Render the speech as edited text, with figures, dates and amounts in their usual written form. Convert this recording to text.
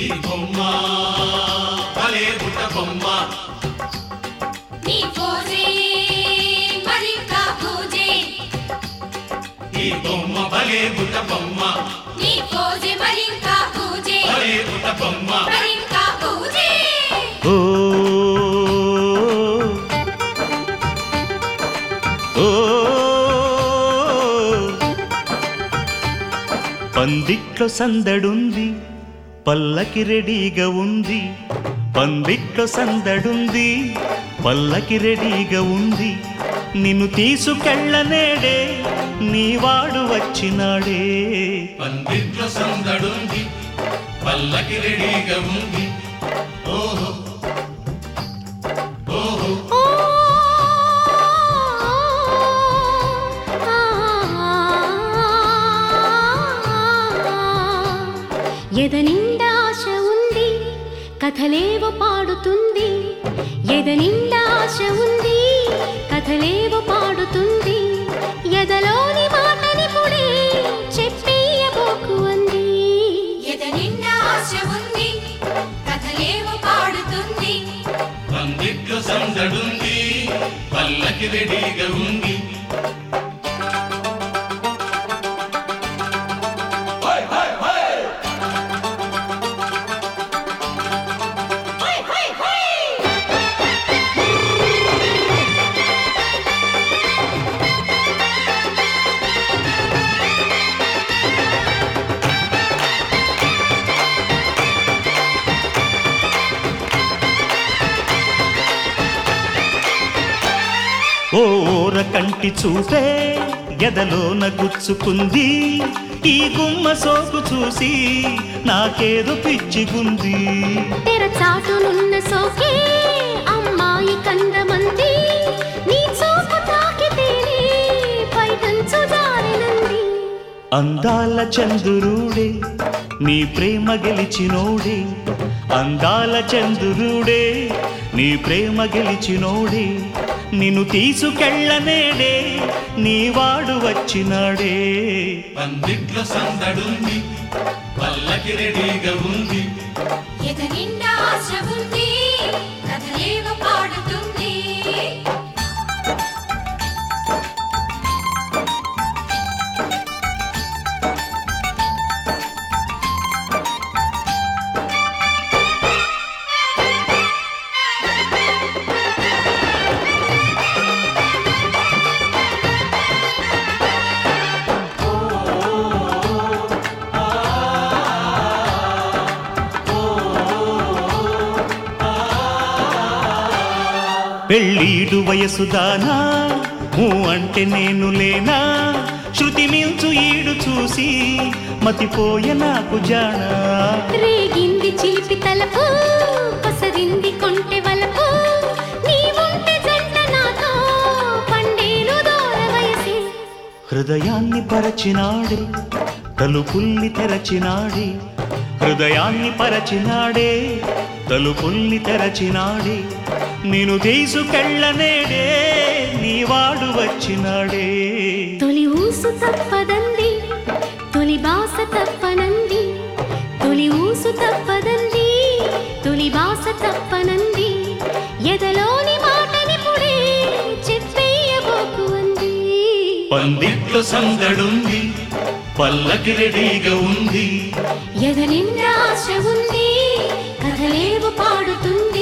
ఈ బొమ్మ భలే బుట్ట బొమ్మ నీ పోజే మరింకా పూజే ఈ బొమ్మ భలే బుట్ట బొమ్మ నీ పోజే మరింకా పూజే భలే బుట్ట బొమ్మ మరింకా పూజే ఓ ఓ పందిట్లో సందడుంది పల్లకి రెడీగా ఉంది పందిట్లో సందడుంది పల్లకి రెడీగా ఉంది నిన్ను తీసుకెళ్ళనేడే నీవాడు వచ్చినాడే పందిట్లో సందడుంది పల్లకి రెడీగా ఉంది ఓహో ఓహో ఎదనిండా ఆశ ఉంది కథలేవో పాడుతుంది ఎదనిండా ఆశ ఉంది కథలేవో పాడుతుంది ఎదలోని మాటని పుడే చెప్పేయబోకు అంది ఎదనిండా ఆశ ఉంది కథలేవో పాడుతుంది పందిట్లో సందడుంది పల్లకి రెడీగా ఉంది ఓర కంటి చూపే ఎదలోన గుచ్చుకుంది ఈ గుమ్మ సోకు చూసి నాకేదో పిచ్చిగుంది తెర చాటునున్న సోకే అమ్మాయి కందమంది నీ చూపు తాకితేనే పైటంచు జారినంది అందాల చంద్రుడే నీ ప్రేమ గెలిచినోడే అందాల చంద్రుడే నీ ప్రేమ గెలిచినోడే నిన్ను తీసుకెళ్ళనేడే నీవాడు వచ్చినాడే పందిట్లో సందడుంది పల్లకి రెడీగా ఉంది ఎదనిండా ఆశ ఉంది కథలేవో పాడుతుంది పెళ్ళీడు వయసుదానా అంటే నేను లేనా శృతి మించు ఈడు చూసి మతిపోయే నాకు జానా రేగింది చిలిపి తలపు పసరింది కొంటె వలపు నీవుంటే జంట నాతో పండేను దూర వయసే హృదయాన్ని పరచినాడే తలుపుల్ని తెరచినాడే హృదయాన్ని పరచినాడే తలుపుల్ని తెరచినాడే నేను తీసుకెళ్ళనేడే నీవాడు వచ్చినాడే తొలి ఊసు తప్పదంది తొలి బాస తప్పనంది తొలి ఊసు తప్పదంది తొలి బాస తప్పనంది ఎదలోని మాటని పుడే చెప్పేయబోకు అంది పందిట్లో సందడుంది పల్లకి రెడీగా ఉంది ఎదనిండా ఆశ ఉంది కథలేవో పాడుతుంది